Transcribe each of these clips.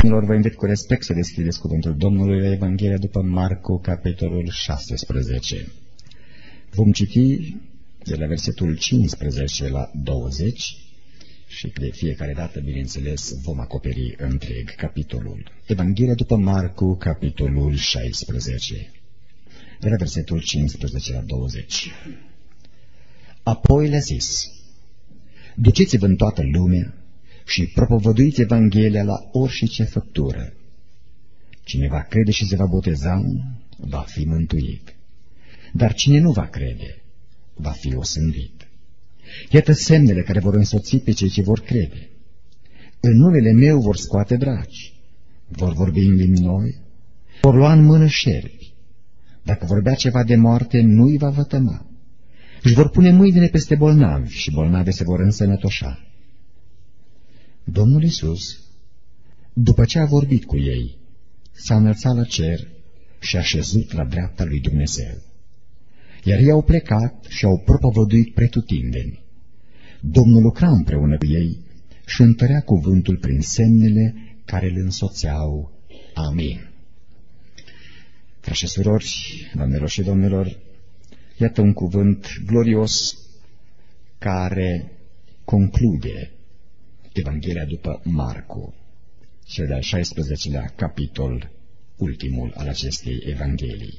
Vă invit cu respect să deschideți cuvântul Domnului la Evanghelia după Marcu, capitolul 16. Vom citi de la versetul 15 la 20 și de fiecare dată, bineînțeles, vom acoperi întreg capitolul. Evanghelia după Marcu, capitolul 16, de la versetul 15 la 20. Apoi le-a zis: duceți-vă în toată lumea și propovăduiți Evanghelia la orice făptură. Cine va crede și se va boteza, va fi mântuit, dar cine nu va crede, va fi osândit. Iată semnele care vor însoți pe cei ce vor crede. În numele meu vor scoate draci, vor vorbi în limbi noi, vor lua în mână șerpi. Dacă vorbea ceva de moarte, nu-i va vătăma. Își vor pune mâinile peste bolnavi și bolnavi se vor însănătoșa. Domnul Iisus, după ce a vorbit cu ei, s-a înălțat la cer și a șezut la dreapta lui Dumnezeu. Iar ei au plecat și au propovăduit pretutindeni. Domnul lucra împreună cu ei și întărea cuvântul prin semnele care îl însoțeau. Amin. Frați și surori, doamnelor și domnilor, iată un cuvânt glorios care conclude Evanghelia după Marcu, cel de-al 16-lea capitol, ultimul al acestei Evanghelii.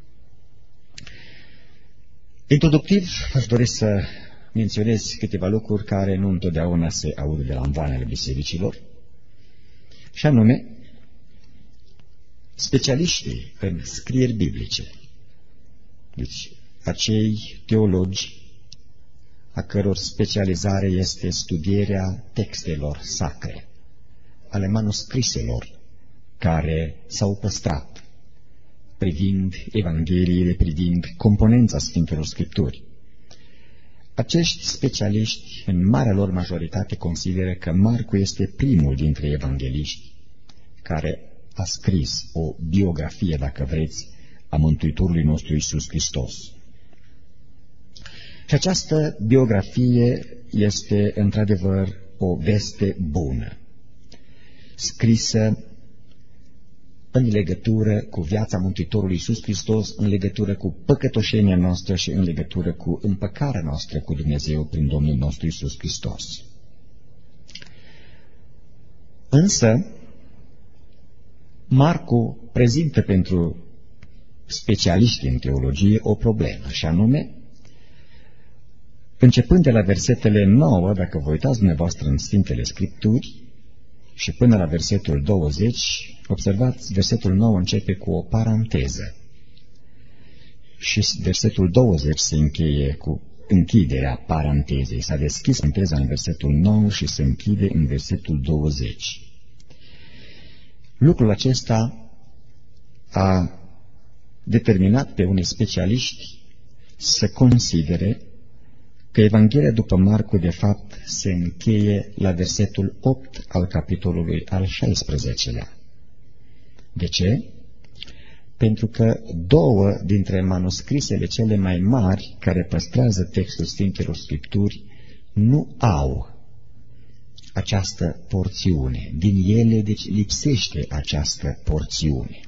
Introductiv, aș dori să menționez câteva lucruri care nu întotdeauna se aud de la amvoanele bisericilor, și anume, specialiștii în scrieri biblice, deci acei teologi a căror specializare este studierea textelor sacre, ale manuscriselor care s-au păstrat, privind Evangheliile, privind componența Sfintelor Scripturi. Acești specialiști, în marea lor majoritate, consideră că Marcu este primul dintre evangeliști care a scris o biografie, dacă vreți, a Mântuitorului nostru Iisus Hristos. Și această biografie este, într-adevăr, o veste bună, scrisă în legătură cu viața Mântuitorului Iisus Hristos, în legătură cu păcătoșenia noastră și în legătură cu împăcarea noastră cu Dumnezeu prin Domnul nostru Iisus Hristos. Însă, Marcu prezintă pentru specialiștii în teologie o problemă, și anume, începând de la versetele 9, dacă vă uitați dumneavoastră în Sfintele Scripturi, și până la versetul 20, observați, versetul 9 începe cu o paranteză și versetul 20 se încheie cu închiderea parantezei. S-a deschis paranteza în versetul 9 și se închide în versetul 20. Lucrul acesta a determinat pe unii specialiști să considere că Evanghelia după Marcu, de fapt, se încheie la versetul 8 al capitolului al 16-lea. De ce? Pentru că două dintre manuscrisele cele mai mari care păstrează textul Sfintelor Scripturi nu au această porțiune. Din ele, deci, lipsește această porțiune.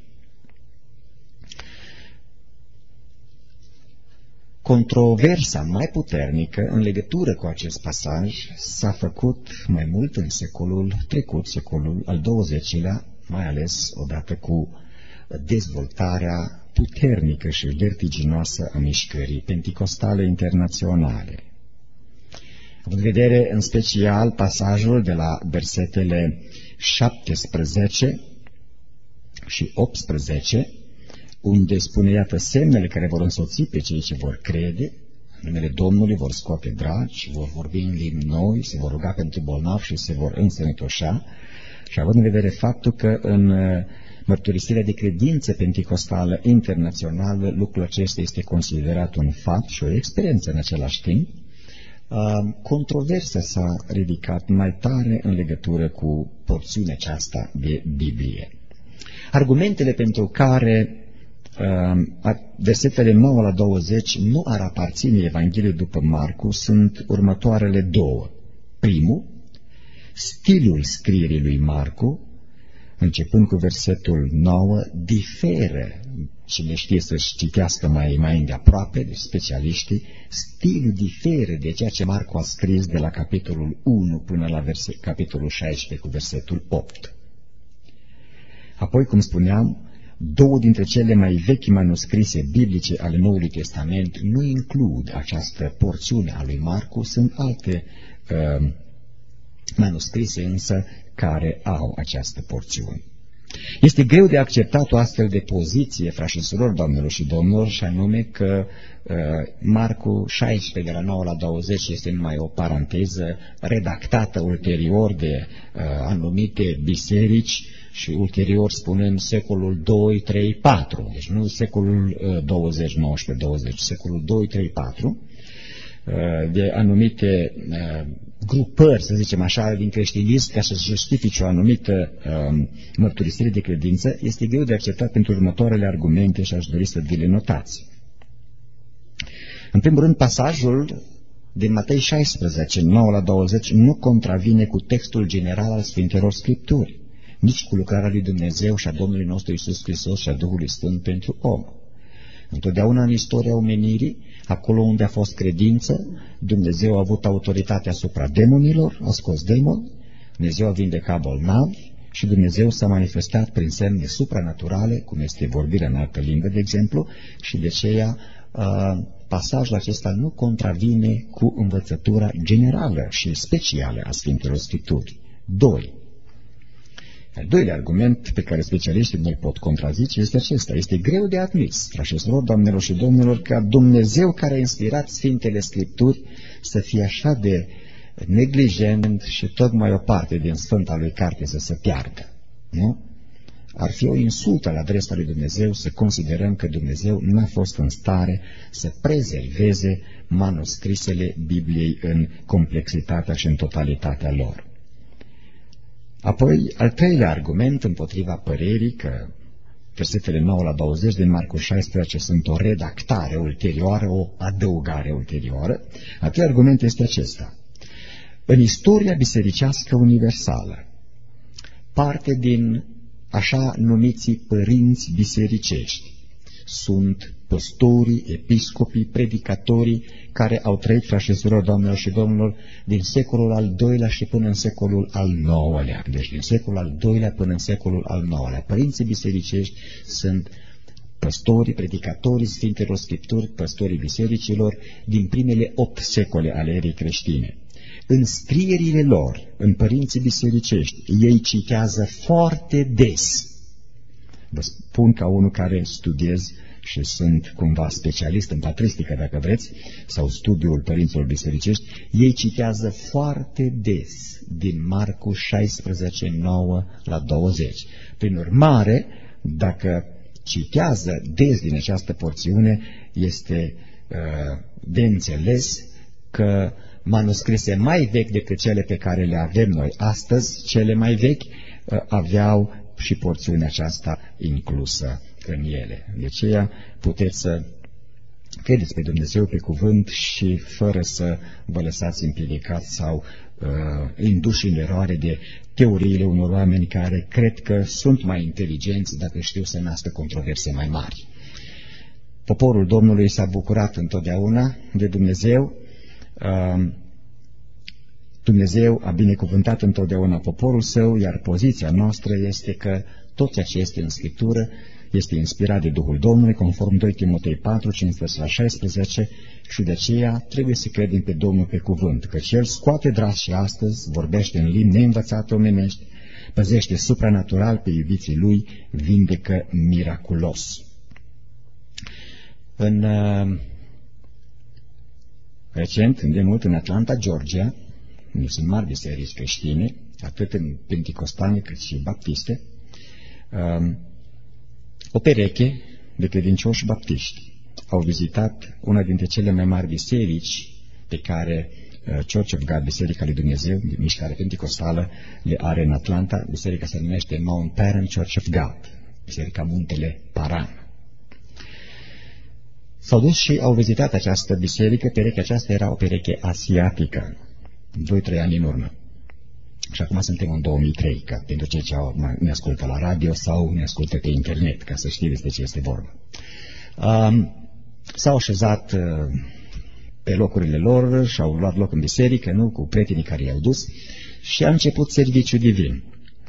Controversa mai puternică în legătură cu acest pasaj s-a făcut mai mult în secolul trecut, secolul al XX-lea, mai ales odată cu dezvoltarea puternică și vertiginoasă a mișcării penticostale internaționale. Având în vedere în special pasajul de la versetele 17 și 18, unde spune, iată, semnele care vor însoți pe cei ce vor crede, în numele Domnului vor scoate draci, vor vorbi în limbi noi, se vor ruga pentru bolnavi și se vor însănătoșa. Și având în vedere faptul că în mărturisirea de credință penticostală internațională lucrul acesta este considerat un fapt și o experiență în același timp, controversa s-a ridicat mai tare în legătură cu porțiunea aceasta de Biblie. Argumentele pentru care versetele 9 la 20 nu ar aparține Evangheliei după Marcu sunt următoarele două. Primul, stilul scrierii lui Marcu începând cu versetul 9, diferă, cine știe să-și citească mai îndeaproape, deci specialiștii, stilul diferă de ceea ce Marcu a scris de la capitolul 1 până la capitolul 16 cu versetul 8. Apoi, cum spuneam, două dintre cele mai vechi manuscrise biblice ale Noului Testament nu includ această porțiune a lui Marcu, sunt alte manuscrise însă care au această porțiune. Este greu de acceptat o astfel de poziție, frați și surori, doamnelor și domnilor, și anume că Marcu 16 de la 9 la 20 este numai o paranteză redactată ulterior de anumite biserici și ulterior spunând secolul 2, 3, 4, deci nu secolul 20, 19, 20, secolul 2, 3, 4, de anumite grupări, să zicem așa, din creștinism, ca să justifice o anumită mărturisire de credință, este greu de acceptat pentru următoarele argumente și aș dori să vi le notați. În primul rând, pasajul din Matei 16, 9 la 20, nu contravine cu textul general al Sfintelor Scripturi, nici cu lucrarea lui Dumnezeu și a Domnului nostru Iisus Hristos și a Duhului Sfânt pentru om. Întotdeauna în istoria omenirii, acolo unde a fost credință, Dumnezeu a avut autoritate asupra demonilor, a scos demoni, Dumnezeu a vindecat bolnavi și Dumnezeu s-a manifestat prin semne supranaturale, cum este vorbirea în altă limbă, de exemplu, și de aceea pasajul acesta nu contravine cu învățătura generală și specială a Sfintelor Scripturi. 2. Al doilea argument pe care specialiștii nu-l pot contrazice este acesta. Este greu de admis, frați și surori, doamnelor și domnilor, ca Dumnezeu care a inspirat Sfintele Scripturi să fie așa de neglijent și tocmai o parte din Sfânta lui carte să se piardă. Nu? Ar fi o insultă la adresa lui Dumnezeu să considerăm că Dumnezeu n-a fost în stare să prezerveze manuscrisele Bibliei în complexitatea și în totalitatea lor. Apoi, al treilea argument împotriva părerii că versetele 9 la 20 din Marcu 16 sunt o redactare ulterioară, o adăugare ulterioară. Al treilea argument este acesta. În istoria bisericească universală, parte din așa numiții părinți bisericești sunt păstorii, episcopii, predicatorii care au trăit, frați și surori, doamnelor și domnilor, din secolul al II-lea și până în secolul al IX-lea. Deci din secolul al II-lea până în secolul al IX-lea. Părinții bisericești sunt păstorii, predicatorii Sfintelor Scripturi, păstorii bisericilor din primele 8 secole ale erei creștine. În scrierile lor, în părinții bisericești, ei citează foarte des. Vă spun ca unul care studiez și sunt cumva specialist în patristică, dacă vreți, sau studiul părinților bisericești, ei citează foarte des din Marcu 16, 9 la 20. Prin urmare, dacă citează des din această porțiune, este de înțeles că manuscrise mai vechi decât cele pe care le avem noi astăzi, cele mai vechi aveau și porțiunea aceasta inclusă în ele. De aceea puteți să credeți pe Dumnezeu pe cuvânt și fără să vă lăsați împiedicați sau induși în eroare de teoriile unor oameni care cred că sunt mai inteligenți dacă știu să nască controverse mai mari. Poporul Domnului s-a bucurat întotdeauna de Dumnezeu. Dumnezeu a binecuvântat întotdeauna poporul său, iar poziția noastră este că tot ceea ce este în Scriptură este inspirat de Duhul Domnului, conform 2 Timotei 4, 15-16, și de aceea trebuie să credem pe Domnul pe cuvânt, căci El scoate dras și astăzi, vorbește în limbi neînvățate omenești, păzește supranatural pe iubiții Lui, vindecă miraculos. Recent, îndemult, în Atlanta, Georgia, unde sunt mari biserici creștine, atât în penticostane cât și baptiste, o pereche de credincioși baptiști au vizitat una dintre cele mai mari biserici pe care Church of God, Biserica lui Dumnezeu, mișcare penticostală, le are în Atlanta. Biserica se numește Mount Paran Church of God, Biserica Muntele Paran. S-au dus și au vizitat această biserică. Perechea aceasta era o pereche asiatică, 2-3 ani în urmă. Și acum suntem în 2003, ca pentru cei ce ne ascultă la radio sau ne ascultă pe internet, ca să știi despre ce este vorba. S-au așezat pe locurile lor și au luat loc în biserică, nu, cu prietenii care i-au dus, și a început serviciul divin.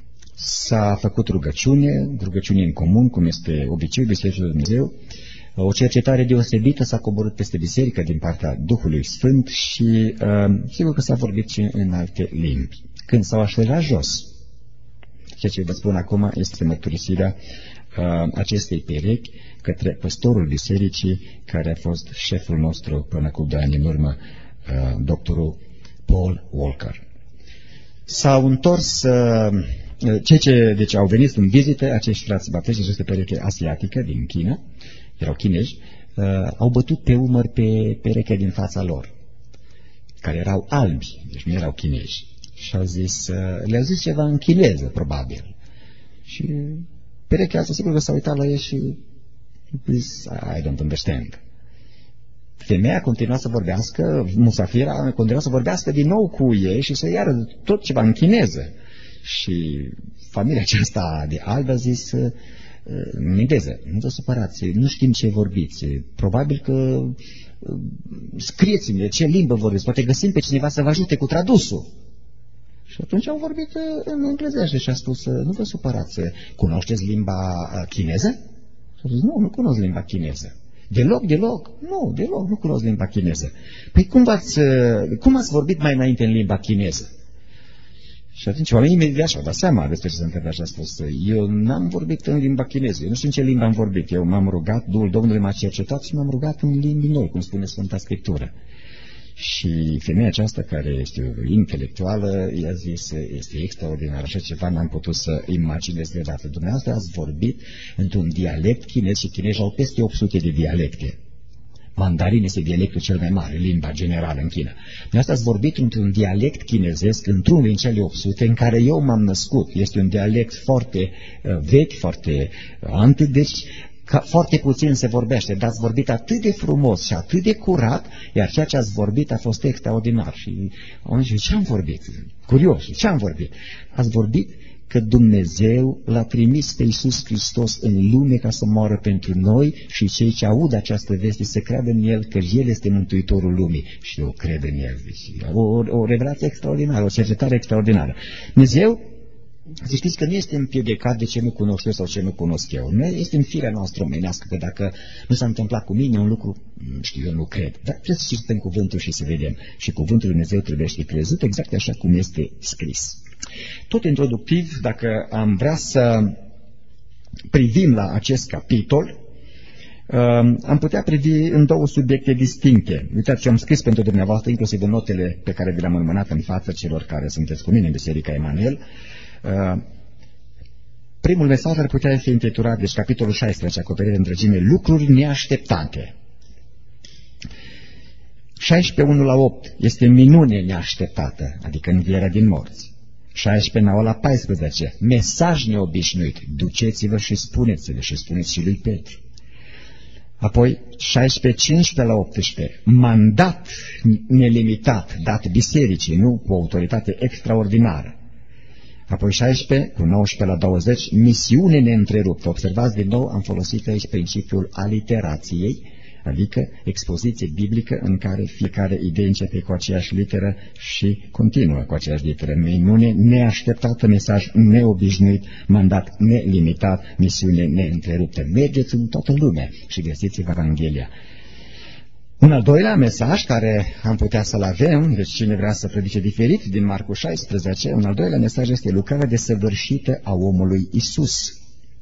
S-a făcut rugăciune în comun, cum este obiceiul Bisericii lui Dumnezeu. O cercetare deosebită s-a coborât peste biserică din partea Duhului Sfânt și sigur că s-a vorbit și în alte limbi. Când s-au așezat jos, ceea ce vă spun acum este mărturisirea acestei perechi către păstorul bisericii, care a fost șeful nostru până cu 2 ani în urmă, doctorul Paul Walker. S-au întors, cei ce deci au venit în vizită, acești frați baptiști, această pereche asiatică din China, erau chinezi, au bătut pe umăr pe perechea din fața lor, care erau albi, deci nu erau chinezi. Și au zis, le-au zis ceva în chineză, probabil. Și perechea asta, sigur că s-a uitat la ei și zis, I don't understand. Femeia continua să vorbească, musafira continua să vorbească din nou cu ei și să iară tot ceva în chineză. Și familia aceasta de albi a zis, în engleză, nu vă supărați, nu știm ce vorbiți, probabil că scrieți-mi ce limbă vorbiți, poate găsim pe cineva să vă ajute cu tradusul. Și atunci au vorbit în englezește și a spus, nu vă supărați, cunoașteți limba chineză? Și a spus, nu cunosc limba chineză. Deloc? Nu, deloc, nu cunosc limba chineză. Păi cum ați vorbit mai înainte în limba chineză? Și atunci oamenii imediat și-au dat seama despre ce se întâmplă și a spus, eu n-am vorbit în limba chineză, eu nu știu în ce limbă am vorbit, eu m-am rugat, Duhul Domnului m-a cercetat și m-am rugat în limbi noi, cum spune Sfânta Scriptură. Și femeia aceasta, care este intelectuală, i-a zis, este extraordinar, așa ceva n-am putut să imaginez vreodată. Dumneavoastră ați vorbit într-un dialect chinez și chinezii au peste 800 de dialecte. Mandarin este dialectul cel mai mare, limba generală în China. Dumneavoastră ați vorbit într-un dialect chinezesc, într-un din cele 800, în care eu m-am născut. Este un dialect foarte vechi, foarte antic, deci foarte puțin se vorbește, dar ați vorbit atât de frumos și atât de curat, iar ceea ce ați vorbit a fost extraordinar. Și am zis, ce am vorbit? Curios, ce am vorbit? Ați vorbit că Dumnezeu l-a trimis pe Iisus Hristos în lume ca să moară pentru noi și cei ce aud această veste să creadă în El, că El este Mântuitorul lumii. Și eu cred în El. Deci, o revelație extraordinară, o cercetare extraordinară. Dumnezeu, să știți că nu este împiedicat de ce nu cunosc eu sau ce nu cunosc eu. Nu este în firea noastră omenească, că dacă nu s-a întâmplat cu mine un lucru, știu, eu nu cred. Dar trebuie să citim cuvântul și să vedem. Și cuvântul Lui Dumnezeu trebuie să fie crezut exact așa cum este scris. Tot introductiv, dacă am vrea să privim la acest capitol, am putea privi în două subiecte distincte. Uitați ce am scris pentru dumneavoastră, inclusiv în notele pe care vi le-am înmânat în față celor care sunteți cu mine în Biserica Emanuel. Primul mesaj ar putea fi intitulat, deci capitolul 16, acoperire întregime, lucruri neașteptate. 16:1-8 este minune neașteptată, adică învierea din morți. 16:9-14, mesaj neobișnuit, duceți-vă și spuneți-le și spuneți și lui Petru. Apoi 16:15-18, mandat nelimitat dat bisericii, nu cu autoritate extraordinară. Apoi 16:19-20, misiune neîntreruptă. Observați din nou, am folosit aici principiul aliterației, adică expoziție biblică în care fiecare idee începe cu aceeași literă și continuă cu aceeași literă. Minune neașteptată, mesaj neobișnuit, mandat nelimitat, misiune neîntreruptă. Mergeți în toată lumea și găsiți Evanghelia. Un al doilea mesaj care am putea să-l avem, deci cine vrea să predice diferit din Marcu 16, un al doilea mesaj este lucrarea desăvârșită a omului Isus.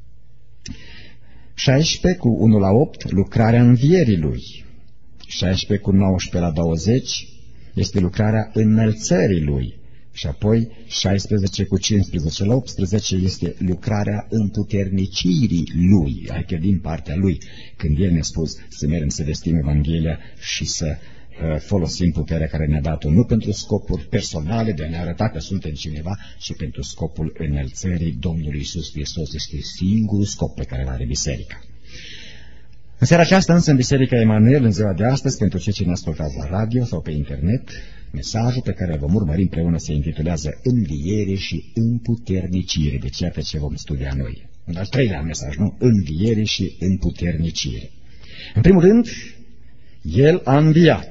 16:1-8, lucrarea învierii lui. 16:19-20 este lucrarea înălțării lui. Și apoi 16:15-18 este lucrarea împuternicirii lui, adică din partea lui, când el ne-a spus să mergem să vestim Evanghelia și să folosim puterea care ne-a dat-o, nu pentru scopuri personale de a ne arăta că suntem cineva, ci pentru scopul înălțării Domnului Iisus Hristos. Este singurul scop pe care îl are biserica. În seara aceasta însă în Biserica Emanuel, în ziua de astăzi, pentru cei ce ne ascultați la radio sau pe internet, mesajul pe care îl vom urmări împreună se intitulează Înviere și împuternicire. Deci iată ce vom studia noi. Un al treilea mesaj, nu? Înviere și împuternicire. În primul rând, El a înviat.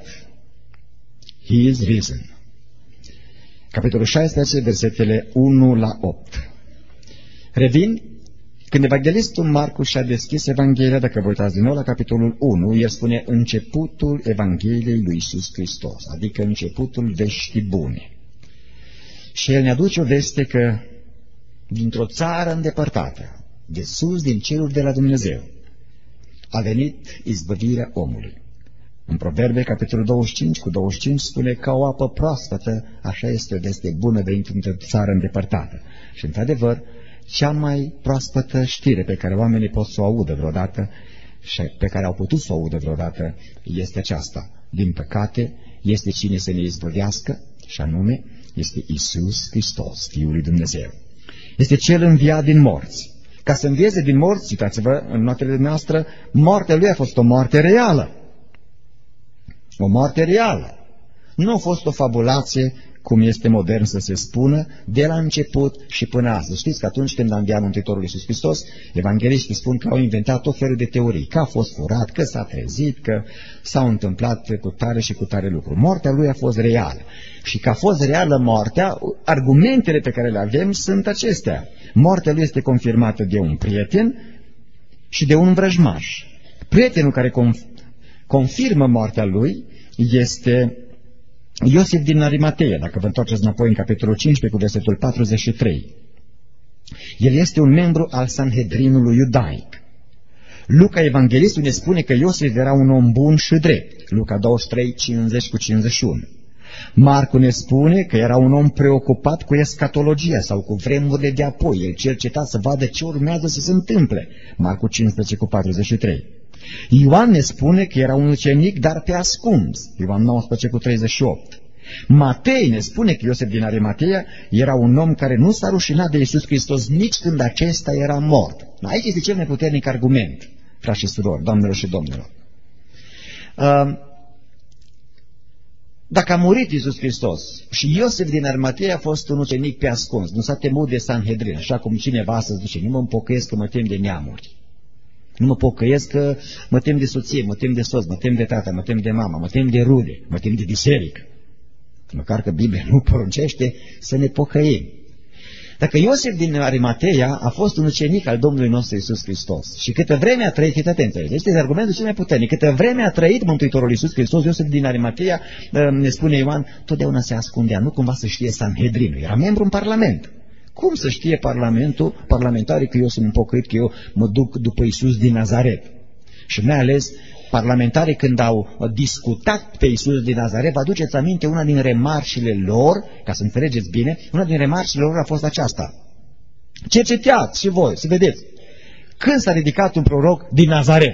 He is risen. Capitolul 16, versetele 1 la 8. Revin, când evanghelistul Marcu și-a deschis Evanghelia, dacă vă uitați din nou la capitolul 1, el spune începutul Evangheliei lui Iisus Hristos, adică începutul veștii bune. Și el ne aduce o veste că dintr-o țară îndepărtată, de sus din ceruri de la Dumnezeu, a venit izbăvirea omului. În Proverbe, capitolul 25, cu 25, spune ca o apă proaspătă, așa este o veste bună venită într-o țară îndepărtată. Și, într-adevăr, cea mai proaspătă știre pe care oamenii pot să o audă vreodată și pe care au putut să o audă vreodată este aceasta. Din păcate, este cine să ne izbăvească, și anume, este Iisus Hristos, Fiul lui Dumnezeu. Este Cel înviat din morți. Ca să învieze din morți, citați-vă în notele noastre, moartea Lui a fost o moarte reală. O moarte reală. Nu a fost o fabulație, cum este modern să se spună, de la început și până astăzi. Știți că atunci când a înviat Mântuitorul Iisus Hristos, evangheliștii spun că au inventat tot felul de teorii, că a fost furat, că s-a trezit, că s-au întâmplat cu tare și cu tare lucru. Moartea Lui a fost reală. Și că a fost reală moartea, argumentele pe care le avem sunt acestea. Moartea Lui este confirmată de un prieten și de un vrăjmaș. Prietenul care confirmă moartea Lui este Iosif din Arimatea, dacă vă întoarceți înapoi în capitolul 15 cu versetul 43. El este un membru al Sanhedrinului iudaic. Luca evanghelistul ne spune că Iosif era un om bun și drept. Luca 23, 50 cu 51. Marcu ne spune că era un om preocupat cu escatologia sau cu vremurile de apoi. El cerceta să vadă ce urmează să se întâmple. Marcu 15 cu 43. Ioan ne spune că era un ucenic, dar pe ascuns. Ioan 19 cu 38. Matei ne spune că Iosif din Arimatea era un om care nu s-a rușinat de Iisus Hristos nici când acesta era mort. Aici este cel mai puternic argument, frați și surori, doamnelor și domnilor. Dacă a murit Iisus Hristos și Iosif din Arimatea a fost un ucenic pe ascuns, nu s-a temut de Sanhedrin, așa cum cineva astăzi zice, nu mă împocăiesc că mă tem de neamuri. Nu mă pocăiesc că mă tem de soție, mă tem de soț, mă tem de tata, mă tem de mama, mă tem de rude, mă tem de biserică. Măcar că Biblia nu poruncește să ne pocăim. Dacă Iosif din Arimatea a fost un ucenic al Domnului nostru Iisus Hristos și câtă vreme a trăit, fiți atenți, este argumentul cel mai puternic, câtă vreme a trăit Mântuitorul Iisus Hristos, Iosif din Arimatea, ne spune Ioan, totdeauna se ascundea, nu cumva să știe Sanhedrinul, era membru în Parlament. Cum să știe parlamentarii că eu sunt împocăit, că eu mă duc după Iisus din Nazaret? Și mai ales parlamentarii când au discutat pe Iisus din Nazaret, vă aduceți aminte, una din remarcile lor, ca să înțelegeți bine, una din remarcile lor a fost aceasta. Cercetați și voi, să vedeți, când s-a ridicat un proroc din Nazaret?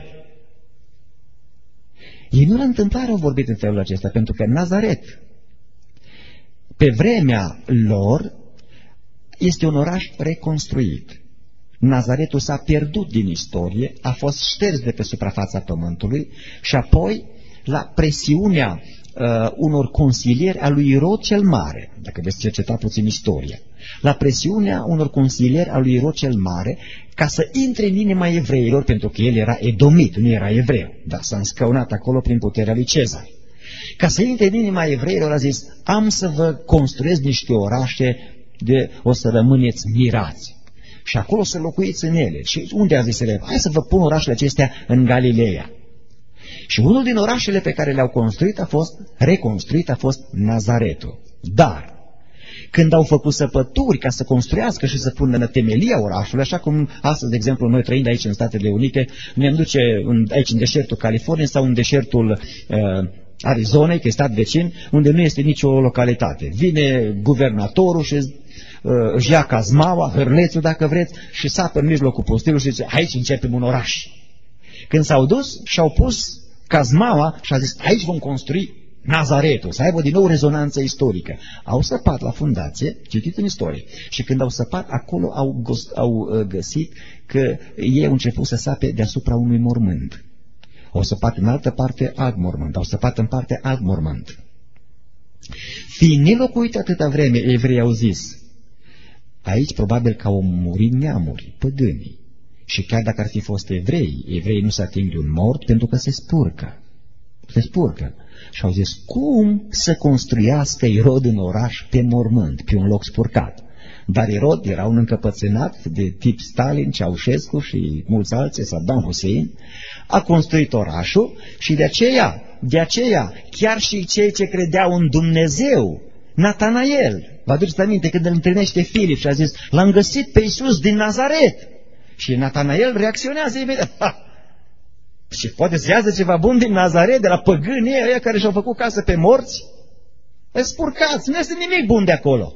Ei nu la întâmplare au vorbit în felul acesta, pentru că Nazaret, pe vremea lor, este un oraș reconstruit. Nazaretul s-a pierdut din istorie, a fost șters de pe suprafața pământului și apoi, la presiunea unor consilieri a lui Irod cel Mare, dacă veți cerceta puțin istoria, la presiunea unor consilieri a lui Irod cel Mare, ca să intre în inima evreilor, pentru că el era edomit, nu era evreu, dar s-a înscăunat acolo prin puterea lui Cezar. Ca să intre în inima evreilor a zis, am să vă construiesc niște orașe de o să rămâneți mirați. Și acolo să locuiți în ele. Și unde a zis ele? Hai să vă pun orașele acestea în Galileea. Și unul din orașele pe care le-au construit reconstruit a fost Nazaretul. Dar, când au făcut săpături ca să construiască și să pună în temelia orașului, așa cum astăzi, de exemplu, noi trăind aici în Statele Unite, ne duce aici în deșertul Californiei sau în deșertul Arizonei, că e stat vecin, unde nu este nicio localitate. Vine guvernatorul și își ia cazmaua, hârlețul dacă vreți, și sapă în mijlocul pustilului și zice, aici începem un oraș. Când s-au dus și-au pus cazmaua și a zis, aici vom construi Nazaretul, să aibă din nou rezonanță istorică. Au săpat la fundație, citit în istorie, și când au săpat, acolo au găsit că ei au început să sape deasupra unui mormânt. Au săpat în altă parte alt mormânt, au săpat în parte alt mormânt. Fiind nelocuit atâta vreme, evreii au zis, aici probabil că au murit neamuri, păgânii. Și chiar dacă ar fi fost evreii nu se ating de un mort pentru că se spurcă. Se spurcă. Și au zis, cum să construiască Irod în oraș pe mormânt, pe un loc spurcat? Dar Irod era un încăpățânat de tip Stalin, Ceaușescu și mulți alții, Saddam Hussein, a construit orașul și de aceea, chiar și cei ce credeau în Dumnezeu, Natanael, vă aduceți aminte când îl întâlnește Filip și a zis, l-am găsit pe Iisus din Nazaret. Și Natanael reacționează imediat. Și poate să iasă ceva bun din Nazaret, de la păgânii ăia care și-au făcut casă pe morți? Spurcați, nu este nimic bun de acolo.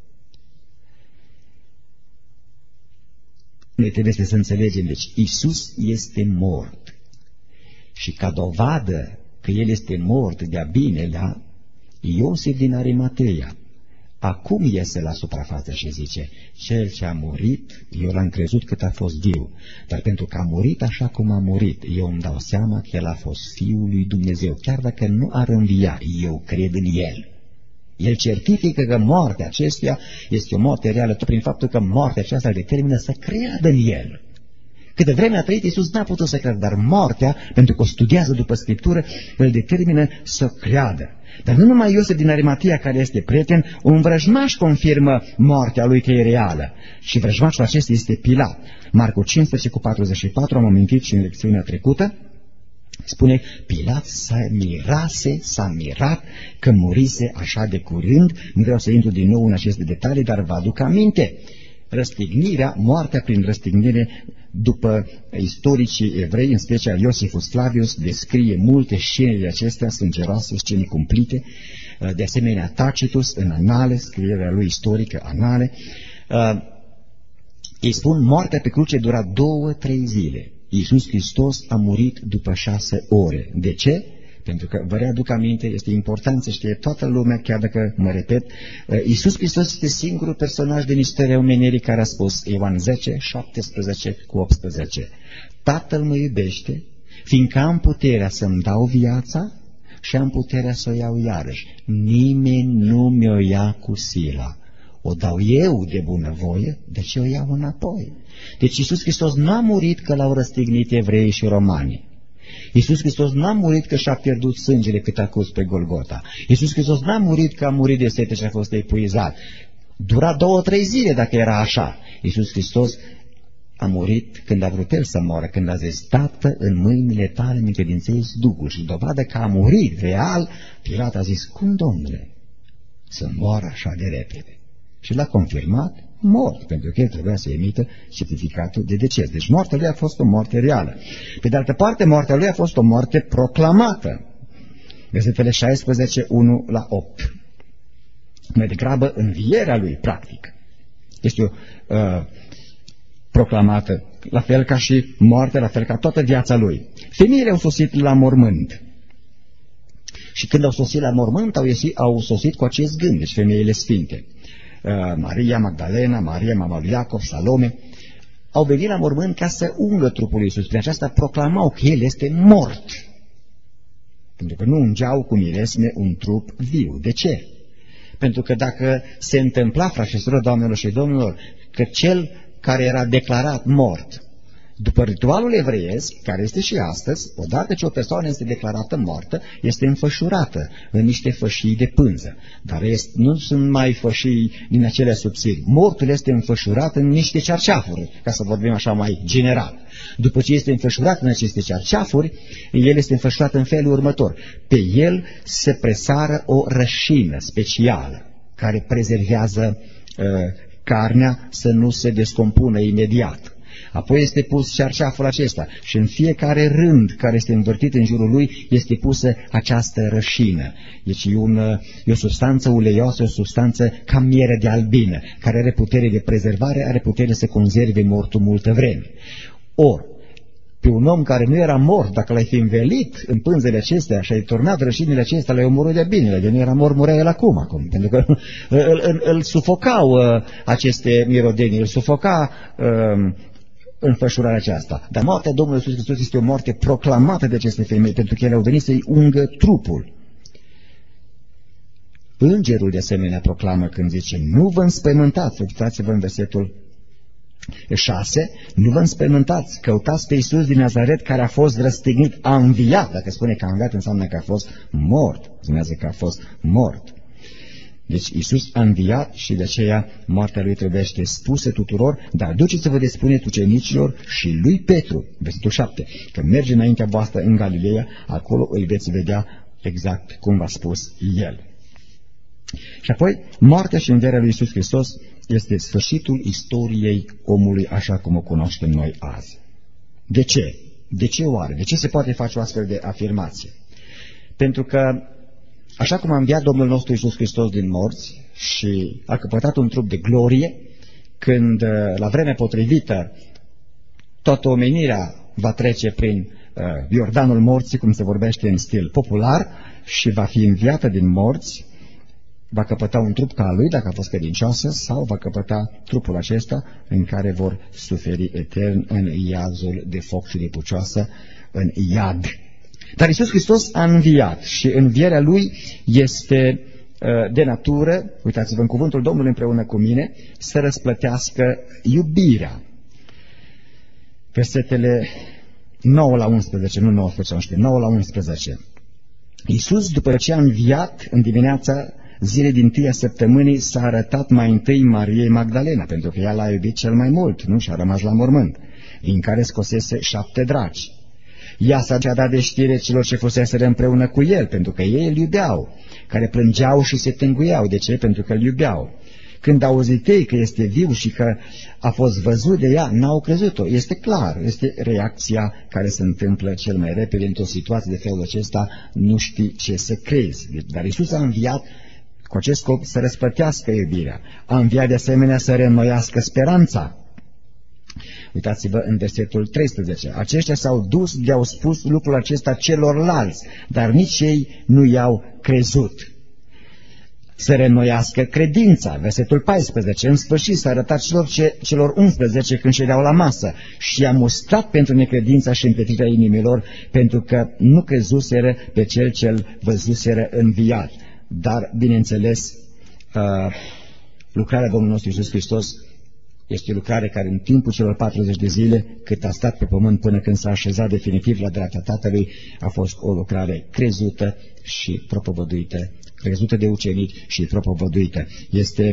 Noi trebuie să înțelegem, deci Iisus este mort. Și ca dovadă că El este mort de-a binelea, Iosif din Arimateia acum iese la suprafață și zice, cel ce a murit, eu l-am crezut cât a fost viu, dar pentru că a murit așa cum a murit, eu îmi dau seama că El a fost Fiul lui Dumnezeu, chiar dacă nu ar învia, eu cred în El. El certifică că moartea acestuia este o moarte reală, tot prin faptul că moartea aceasta îl determină să creadă în El. Câte vreme a trăit Iisus n-a putut să creadă, dar moartea, pentru că o studiază după Scriptură, îl determină să creadă. Dar nu numai Iosif din Arimatea, care este prieten, un vrăjmaș confirmă moartea lui că e reală. Și vrăjmașul acesta este Pilat. Marcu 15:44, am amintit și în lecțiunea trecută, spune, Pilat s-a mirat că murise așa de curând. Nu vreau să intru din nou în aceste detalii, dar vă aduc aminte. Răstignirea, moartea prin răstignire, după istoricii evrei, în special Iosifus Flavius, descrie multe scene acestea sângeroase, scene cumplite, de asemenea Tacitus în Anale, scrierea lui istorică, Anale, îi spun, moartea pe cruce dura 2-3 zile. Iisus Hristos a murit după 6 ore. De ce? Pentru că, vă readuc aminte, este important să știe toată lumea, chiar dacă mă repet, Iisus Hristos este singurul personaj din istoria omenirii care a spus, Ioan 10:17-18, Tatăl mă iubește, fiindcă am puterea să-mi dau viața și am puterea să o iau iarăși. Nimeni nu mi-o ia cu sila. O dau eu de bunăvoie, deci o iau înapoi. Deci Iisus Hristos n-a murit că l-au răstignit evreii și romanii. Iisus Hristos n-a murit că și-a pierdut sângele cât a curs pe Golgota. Iisus Hristos n-a murit că a murit de sete și a fost epuizat. Dura 2-3 zile dacă era așa. Iisus Hristos a murit când a vrut El să moară, când a zis, Tată, în mâinile tale mi credințezi Duhul. Și dovadă că a murit real, Pilat a zis, cum, Domnule, să moară așa de repede? Și l-a confirmat mort, pentru că el trebuia să emită certificatul de deces. Deci moartea lui a fost o moarte reală. Pe de altă parte, moartea lui a fost o moarte proclamată. Versetele 16:1-8. Mai degrabă învierea lui, practic. Este o proclamată, la fel ca și moartea, la fel ca toată viața lui. Femeile au sosit la mormânt. Și când au sosit la mormânt, au sosit cu acest gând, deci femeile sfinte. Maria Magdalena, Maria, mama lui Iacov, Salome, au venit la mormânt ca să umblă trupul lui Iisus. Prin aceasta proclamau că El este mort. Pentru că nu ungeau cu miresme un trup viu. De ce? Pentru că dacă se întâmpla, frați și surori, doamnelor și domnilor, că cel care era declarat mort, după ritualul evreiesc, care este și astăzi, odată ce o persoană este declarată moartă, este înfășurată în niște fășii de pânză. Dar nu sunt mai fășii din acelea subțiri. Mortul este înfășurat în niște cerceafuri, ca să vorbim așa mai general. După ce este înfășurat în aceste cerceafuri, el este înfășurat în felul următor. Pe el se presară o rășină specială, care prezervează carnea să nu se descompună imediat. Apoi este pus cerceaful acesta și în fiecare rând care este învârtit în jurul lui este pusă această rășină. Deci e o substanță uleioasă, o substanță ca miere de albină, care are putere de prezervare, are putere să conserve mortul multă vreme. Ori, pe un om care nu era mort, dacă l-ai fi învelit în pânzele acestea și ai turnat rășinile acestea, l-ai omorât de bine, de nu era mort, murea el acum, pentru că îl sufocau aceste mirodenii, îl sufoca înfășurarea aceasta. Dar moartea Domnului Iisus Hristos este o moarte proclamată de aceste femei, pentru că ele au venit să-i ungă trupul. Îngerul de asemenea proclamă când zice, nu vă înspăimântați, uitați-vă în versetul 6, nu vă înspăimântați, căutați pe Iisus din Nazaret care a fost răstignit, a înviat. Dacă spune că a înviat, înseamnă că a fost mort. Înseamnă că a fost mort. Deci Iisus a înviat și de aceea moartea lui trebuie spusă tuturor, dar duceți-vă de spuneți ucenicilor și lui Petru, versetul 7, că merge înaintea voastră în Galileea, acolo îl veți vedea exact cum v-a spus el. Și apoi, moartea și învierea lui Iisus Hristos este sfârșitul istoriei omului așa cum o cunoaștem noi azi. De ce? De ce oare? De ce se poate face o astfel de afirmație? Pentru că, așa cum a înviat Domnul nostru Iisus Hristos din morți și a căpătat un trup de glorie, când la vremea potrivită toată omenirea va trece prin Iordanul morții, cum se vorbește în stil popular, și va fi înviată din morți, va căpăta un trup ca al lui, dacă a fost credincioasă, sau va căpăta trupul acesta în care vor suferi etern în iazul de foc și de pucioasă, în iad. Dar Iisus Hristos a înviat și învierea lui este de natură, uitați-vă în cuvântul Domnului împreună cu mine, să răsplătească iubirea. Versetele 9 la 11, nu 19, 9 la 11. Iisus, după ce a înviat în dimineața zilei din tâia săptămânii, s-a arătat mai întâi Mariei Magdalena, pentru că ea l-a iubit cel mai mult, nu? Și a rămas la mormânt, din care scosese 7 dragi. Ea s-a dat de știre celor ce fuseseră împreună cu el, pentru că ei îl iubeau, care plângeau și se tânguiau. De ce? Pentru că îl iubeau. Când au auzit ei că este viu și că a fost văzut de ea, n-au crezut-o. Este clar, este reacția care se întâmplă cel mai repede într-o situație de felul acesta, nu știi ce să crezi. Dar Iisus a înviat cu acest scop să răsplătească iubirea. A înviat de asemenea să reînnoiască speranța. Uitați-vă în versetul 13. Aceștia s-au dus de-au spus lucrul acesta celorlalți, dar nici ei nu i-au crezut. Să reînnoiască credința. Versetul 14. În sfârșit s-a arătat celor 11 când ședeau la masă și i-a mustrat pentru necredința și împletirea inimilor, pentru că nu crezuseră pe cel ce-l văzuseră înviat. Dar, bineînțeles, lucrarea Domnului nostru Iisus Hristos este o lucrare care în timpul celor 40 de zile, cât a stat pe pământ până când s-a așezat definitiv la dreapta Tatălui, a fost o lucrare crezută și propovăduită, crezută de ucenici și propovăduită. Este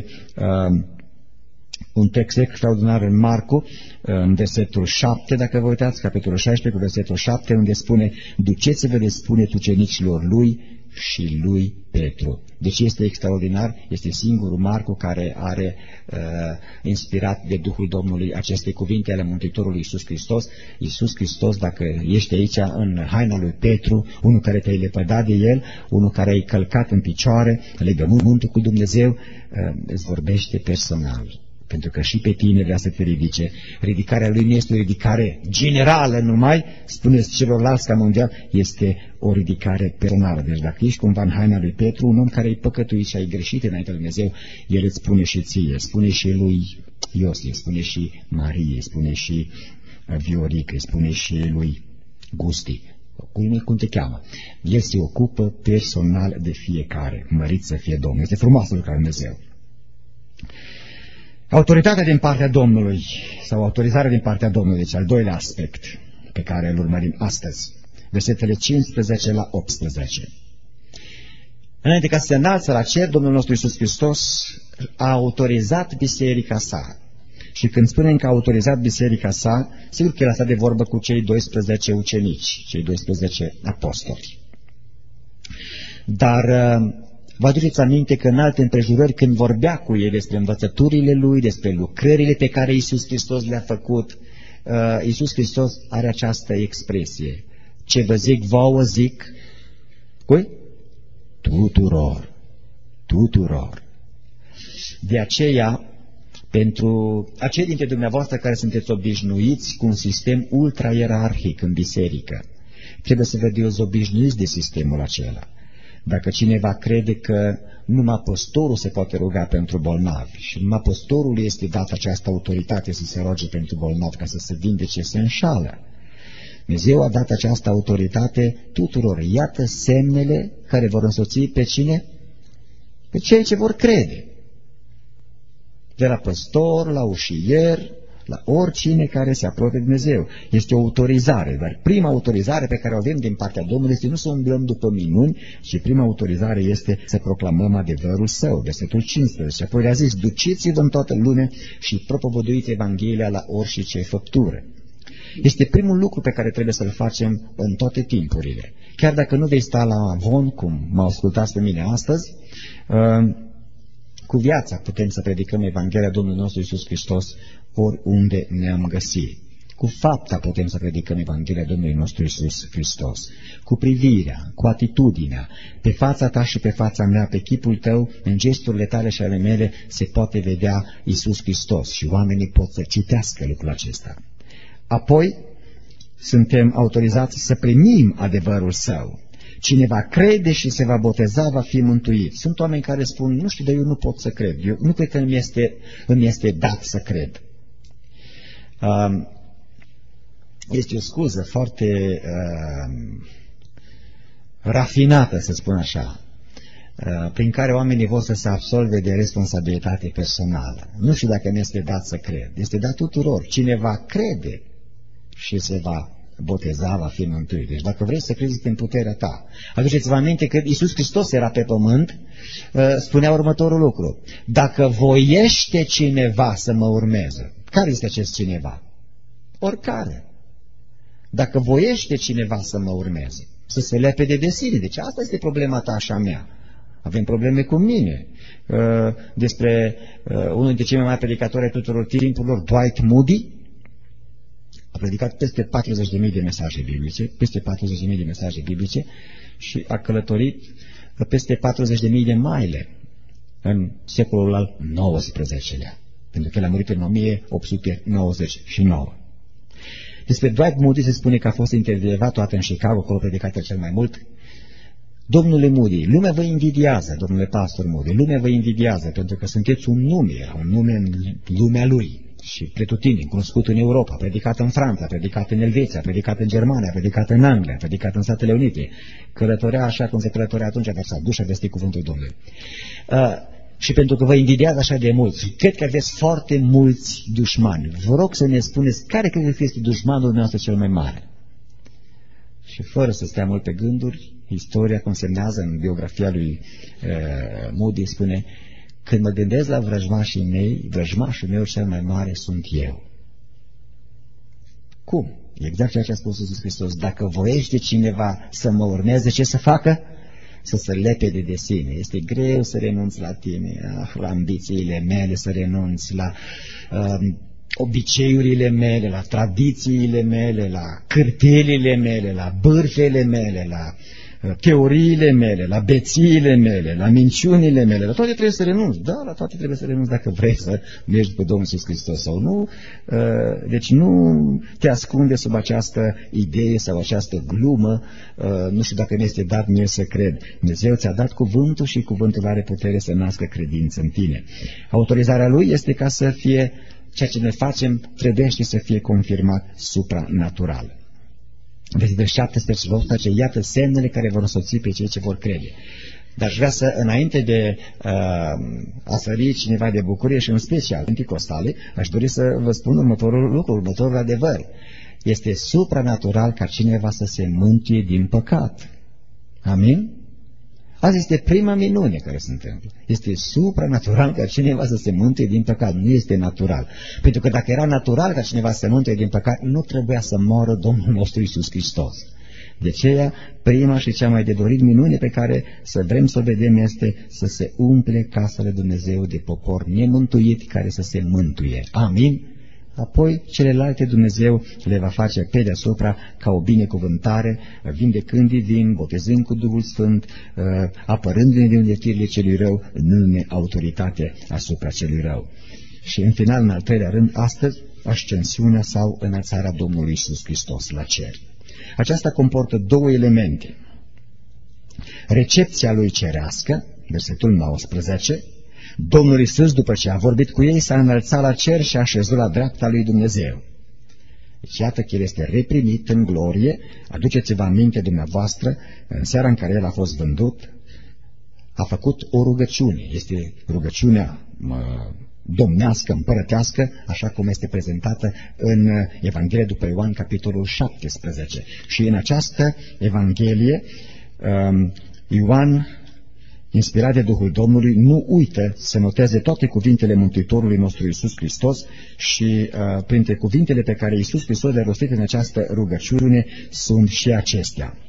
un text extraordinar în Marcu, în versetul 7, dacă vă uitați, capitolul 16 cu versetul 7, unde spune: duceți-vă de spuneți ucenicilor lui și lui Petru. Deci este extraordinar, este singurul Marcu care are inspirat de Duhul Domnului aceste cuvinte ale Mântuitorului Iisus Hristos. Iisus Hristos, dacă ești aici în haina lui Petru, unul care te-ai lepădat de el, unul care ai călcat în picioare, legământul cu Dumnezeu, îți vorbește personal. Pentru că și pe tine vrea să te ridice. Ridicarea lui nu este o ridicare generală numai, spuneți celorlalți ca mondial, este o ridicare personală. Deci dacă ești cumva în haina lui Petru, un om care ai păcătuit și ai greșit înaintea lui Dumnezeu, el îți spune și ție, spune și lui Iosif, spune și Marie, spune și Viorică, spune și lui Gusti, cum te cheamă. El se ocupă personal de fiecare. Mărit să fie Domnul. Este frumoasă lucrarea lui Dumnezeu. Autoritatea din partea Domnului, sau autorizarea din partea Domnului, deci al doilea aspect pe care îl urmărim astăzi, versetele 15 la 18. Înainte ca să se înalță la cer, Domnul nostru Iisus Hristos a autorizat biserica sa. Și când spunem că a autorizat biserica sa, sigur că el a stat de vorbă cu cei 12 ucenici, cei 12 apostoli. Dar vă aduceți aminte că în alte împrejurări, când vorbea cu ei despre învățăturile lui, despre lucrările pe care Iisus Hristos le-a făcut, Iisus Hristos are această expresie: ce vă zic vouă, zic cui? Tuturor. Tuturor. De aceea, pentru acei dintre dumneavoastră care sunteți obișnuiți cu un sistem ultra-ierarhic în biserică, trebuie să vă dezobișnuiți de sistemul acela. Dacă cineva crede că numai păstorul se poate ruga pentru bolnavi și numai păstorul este dat această autoritate să se roage pentru bolnavi ca să se vindece, se înșală. Dumnezeu a dat această autoritate tuturor. Iată semnele care vor însoți pe cine? Pe cei ce vor crede. De la păstor, la ușier, la oricine care se apropie de Dumnezeu. Este o autorizare, dar prima autorizare pe care o avem din partea Domnului este nu să umblăm după minuni, ci prima autorizare este să proclamăm adevărul Său, versetul 15. Apoi le-a zis, duceți-vă în toată lumea și propovăduiți Evanghelia la orice făptură. Este primul lucru pe care trebuie să-l facem în toate timpurile. Chiar dacă nu vei sta la avon, cum mă ascultați pe mine astăzi, cu viața putem să predicăm Evanghelia Domnului nostru Iisus Hristos oriunde ne-am găsit. Cu fapta putem să predicăm Evanghelia Domnului nostru Iisus Hristos. Cu privirea, cu atitudinea, pe fața ta și pe fața mea, pe chipul tău, în gesturile tale și ale mele, se poate vedea Iisus Hristos și oamenii pot să citească lucrul acesta. Apoi, suntem autorizați să primim adevărul Său. Cine va crede și se va boteza va fi mântuit. Sunt oameni care spun, nu știu, dar eu nu pot să cred. Eu nu cred că îmi este dat să cred. Este o scuză foarte rafinată, să spun așa, prin care oamenii vor să se absolve de responsabilitate personală. Nu știu dacă mi este dat să cred. Este dat tuturor. Cine va crede și se va boteza, va fi mântuit. Deci dacă vrei să crezi în puterea ta. Aduceți-vă aminte că Iisus Hristos era pe pământ, spunea următorul lucru. Dacă voiește cineva să mă urmeze, care este acest cineva? Oricare. Dacă voiește cineva să mă urmeze, să se lepede de sine. Deci asta este problema ta și a mea. Avem probleme cu mine. Despre unul dintre cei mai mari predicatori ai tuturor timpurilor, Dwight Moody, a predicat peste 40.000 de mesaje biblice, și a călătorit peste 40.000 de maile în secolul al XIX-lea, pentru că el a murit în 1899. Despre Dwight Moody se spune că a fost intervievat toată în Chicago, acolo predicat cel mai mult. Domnule Moody, lumea vă invidiază, domnule pastor Moody, lumea vă invidiază pentru că sunteți un nume în lumea lui. Și pretutindeni, cunoscut în Europa, predicat în Franța, predicat în Elveția, predicat în Germania, predicat în Anglia, predicat în Statele Unite. Călătorea așa cum se călătorea atunci, dar s-a dus și a vestit cuvântul Domnului. Și pentru că vă invidiază așa de mulți, cred că aveți foarte mulți dușmani. Vă rog să ne spuneți care credeți că este dușmanul dumneavoastră cel mai mare. Și fără să stea mult pe gânduri, istoria consemnează în biografia lui Moody, spune: când mă gândesc la vrăjmașii mei, vrăjmașul meu cel mai mare sunt eu. Cum? Exact ceea ce a spus Iisus Hristos. Dacă voiește cineva să mă urmeze, ce să facă? Să se lepede de sine. Este greu să renunți la tine, la ambițiile mele, să renunți la obiceiurile mele, la tradițiile mele, la cârtelile mele, la bârfele mele, la teoriile mele, la bețiile mele, la minciunile mele. La toate trebuie să renunți. Da, la toate trebuie să renunți dacă vrei să mergi pe Domnul Iisus Hristos sau nu. Deci nu te ascunde sub această idee sau această glumă. Nu știu dacă mi este dat mie să cred. Dumnezeu ți-a dat cuvântul și cuvântul are putere să nască credință în tine. Autorizarea Lui este ca să fie ceea ce ne facem, trebuie să fie confirmat supranatural. Versetul 17 și 18, iată semnele care vor însoți pe cei ce vor crede. Dar aș vrea să, înainte de a sări cineva de bucurie și în special penticostale, aș dori să vă spun următorul lucru, următorul adevăr. Este supranatural ca cineva să se mântuie din păcat. Amin? Azi este prima minune care se întâmplă. Este supranatural ca cineva să se mântuie din păcat. Nu este natural. Pentru că dacă era natural ca cineva să se mântuie din păcat, nu trebuia să moară Domnul nostru Iisus Hristos. De aceea, prima și cea mai de dorit minune pe care să vrem să o vedem este să se umple casa lui Dumnezeu de popor nemântuit care să se mântuie. Amin? Apoi celelalte Dumnezeu le va face pe deasupra ca o binecuvântare, vindecând-i din, botezând cu Duhul Sfânt, apărându-ne din undefirile celui rău, dându-ne autoritate asupra celui rău. Și în final, în al treilea rând, astăzi, ascensiunea sau înălțarea Domnului Iisus Hristos la cer. Aceasta comportă două elemente. recepția lui cerească, versetul 19, Domnul Iisus, după ce a vorbit cu ei, s-a înălțat la cer și a așezut la dreapta lui Dumnezeu. Deci iată că El este reprimit în glorie. Aduceți-vă aminte dumneavoastră, în seara în care El a fost vândut, a făcut o rugăciune. Este rugăciunea domnească, împărătească, așa cum este prezentată în Evanghelia după Ioan, capitolul 17. Și în această Evanghelie, Ioan, inspirat de Duhul Domnului, nu uită să noteze toate cuvintele Mântuitorului nostru Iisus Hristos și printre cuvintele pe care Iisus Hristos le-a rostit în această rugăciune sunt și acestea.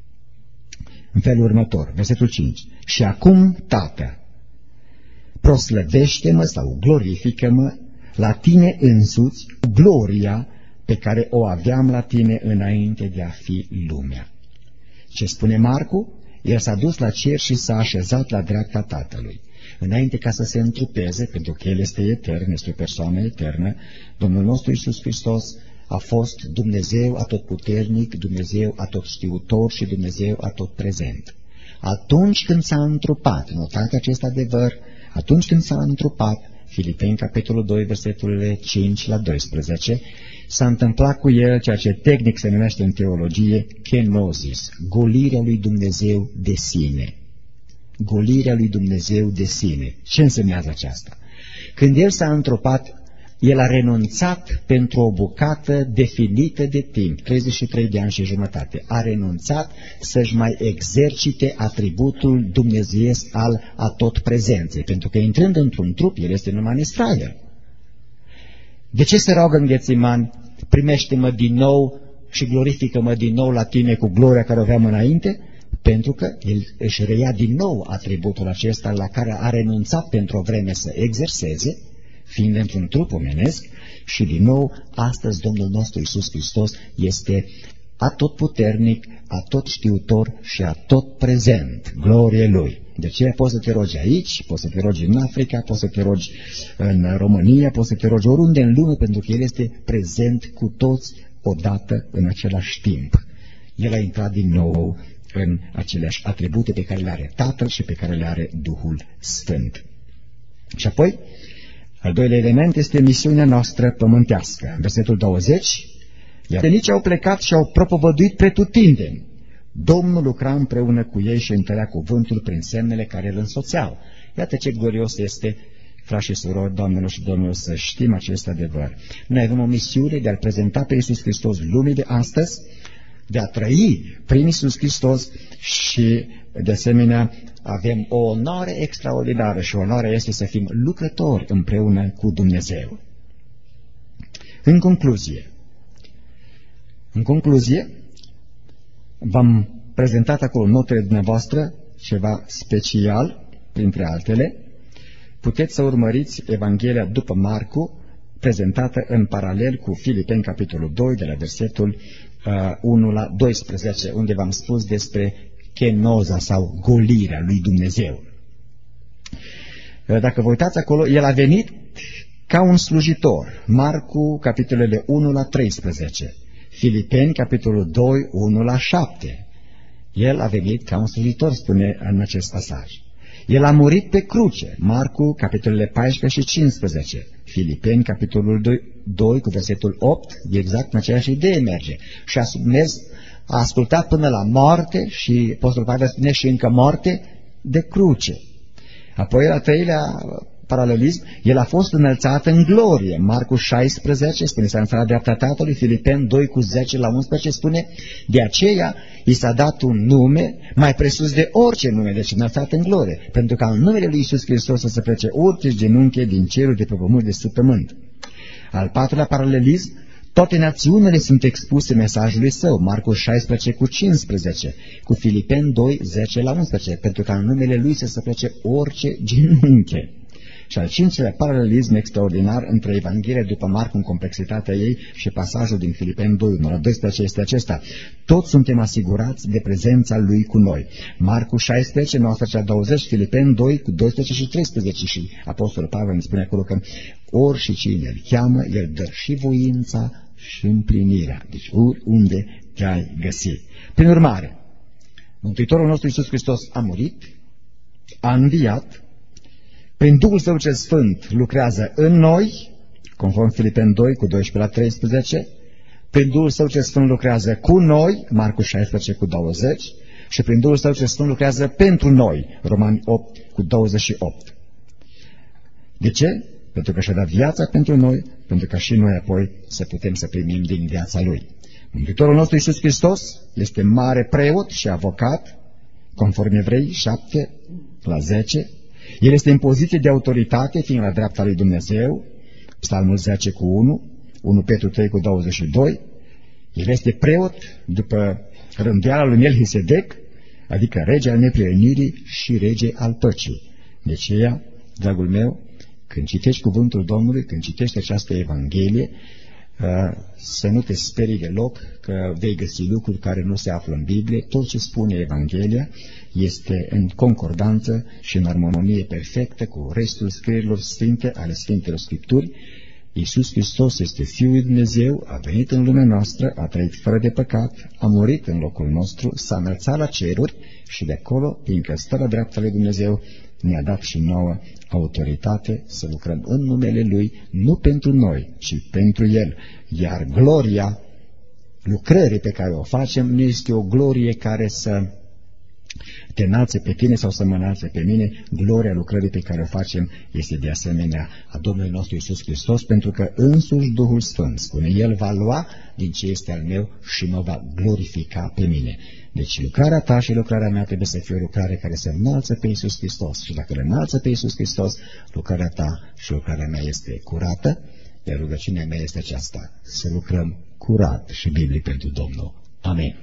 În felul următor, versetul 5. Și acum, Tată, proslăvește-mă sau glorifică-mă la tine însuți gloria pe care o aveam la tine înainte de a fi lumea. Ce spune Marcu? El s-a dus la cer și s-a așezat la dreapta Tatălui. Înainte ca să se întrupeze, pentru că El este etern, este o persoană eternă, Domnul nostru Iisus Hristos a fost Dumnezeu atotputernic, Dumnezeu atotștiutor și Dumnezeu atotprezent. Atunci când s-a întrupat, notați acest adevăr, atunci când s-a întrupat, Filipeni, capitolul 2, verseturile 5 la 12, s-a întâmplat cu El ceea ce tehnic se numește în teologie kenosis, golirea lui Dumnezeu de sine. Golirea lui Dumnezeu de sine. Ce însemnează aceasta? Când El s-a întrupat, El a renunțat pentru o bucată definită de timp, 33 de ani și jumătate. A renunțat să-și mai exercite atributul dumnezeiesc al atotprezenței, pentru că intrând într-un trup, El este numai în Israel. De ce se roagă în Ghețiman, primește-mă din nou și glorifică-mă din nou la tine cu gloria care o aveam înainte? Pentru că El își reia din nou atributul acesta la care a renunțat pentru o vreme să exerseze, fiind într-un trup omenesc, și din nou, astăzi Domnul nostru Iisus Hristos este atotputernic, atotștiutor și atotprezent. Glorie Lui. De ce poți să te rogi aici, poți să te rogi în Africa, poți să te rogi în România, poți să te rogi oriunde în lume, pentru că El este prezent cu toți odată în același timp. El a intrat din nou în aceleași atribute pe care le are Tatăl și pe care le are Duhul Sfânt. Și apoi, al doilea element este misiunea noastră pământească. Versetul 20, iar nici au plecat și au propovăduit pretutindeni. Domnul lucra împreună cu ei și întărea cuvântul prin semnele care îl însoțeau. Iată ce glorios este, frați și surori, doamnelor și domnilor, să știm acest adevăr. Noi avem o misiune de a-L prezenta pe Iisus Hristos lumii de astăzi, de a trăi prin Iisus Hristos și, de asemenea, avem o onoare extraordinară și onoarea este să fim lucrători împreună cu Dumnezeu. În concluzie, v-am prezentat acolo notele dumneavoastră, ceva special, printre altele. Puteți să urmăriți Evanghelia după Marcu, prezentată în paralel cu Filipeni, capitolul 2, de la versetul 1 la 12, unde v-am spus despre kenoza sau golirea lui Dumnezeu. Dacă vă uitați acolo, El a venit ca un slujitor. Marcu, capitolele 1 la 13. Filipeni, capitolul 2, 1 la 7. El a venit ca un slujitor, spune în acest pasaj. El a murit pe cruce. Marcu, capitolele 14 și 15. Filipeni, capitolul 2, cu versetul 8, exact în aceeași idee merge. Și a ascultat până la moarte și Apostolul Pavel spune și încă moarte de cruce. Apoi, al treilea paralelism, El a fost înălțat în glorie. Marcu 16 spune, s-a înălțat la dreapta Tatălui. Filipeni 2 cu 10 la 11 spune, de aceea i s-a dat un nume mai presus de orice nume, deci înălțat în glorie, pentru ca în numele lui Iisus Hristos să se plece orice genunchi din cerul, de pe pământ, de sub pământ. Al patrulea paralelism, toate națiunile sunt expuse mesajului Său, Marcu 16 cu 15, cu Filipeni 2, 10 la 11, pentru ca în numele Lui să se plece orice genunchi. Și al cincilea paralelism extraordinar între Evanghelia după Marcu în complexitatea ei și pasajul din Filipeni 2, 1 la 12 este acesta. Toți suntem asigurați de prezența Lui cu noi. Marcu 16, 19 la 20, Filipeni 2 cu 12 și 13 și Apostolul Pavel ne spune acolo că ori și cine îl cheamă, el dă și voința și împlinirea. Deci oriunde te-ai găsit. Prin urmare, Mântuitorul nostru Iisus Hristos a murit, a înviat, prin Duhul Său cel Sfânt lucrează în noi, conform Filipeni 2, cu 12 la 13, prin Duhul Său cel Sfânt lucrează cu noi, Marcu 16, cu 20, și prin Duhul Său cel Sfânt lucrează pentru noi, Romani 8, cu 28. De ce? Pentru că și-a dat viața pentru noi, pentru că și noi apoi să putem să primim din viața Lui. Mântuitorul nostru Iisus Hristos este mare preot și avocat, conform Evrei 7 la 10. El este în poziție de autoritate, fiind la dreapta lui Dumnezeu, Psalmul 10 cu 1, 1 Petru 3 cu 22. El este preot după rânduiala lui Melchisedec, adică rege al neprienirii și rege al păcii. De aceea, dragul meu, când citești cuvântul Domnului, când citești această Evanghelie, să nu te sperii deloc că vei găsi lucruri care nu se află în Biblie. Tot ce spune Evanghelia este în concordanță și în armonie perfectă cu restul scrierilor sfinte ale Sfintelor Scripturi. Iisus Hristos este Fiul lui Dumnezeu, a venit în lumea noastră, a trăit fără de păcat, a murit în locul nostru, s-a înălțat la ceruri și de acolo, fiindcă stă la dreapta lui Dumnezeu, ne-a dat și nouă autoritate să lucrăm în numele Lui, nu pentru noi, ci pentru El. Iar gloria lucrării pe care o facem nu este o glorie care să te înalțe pe tine sau să mă înalțe pe mine. Gloria lucrării pe care o facem este de asemenea a Domnului nostru Iisus Hristos, pentru că însuși Duhul Sfânt, spune, El va lua din ce este al meu și mă va glorifica pe mine. Deci lucrarea ta și lucrarea mea trebuie să fie o lucrare care să înalță pe Iisus Hristos. Și dacă îl înalță pe Iisus Hristos, lucrarea ta și lucrarea mea este curată, iar rugăciunea mea este aceasta, să lucrăm curat și biblic pentru Domnul. Amin.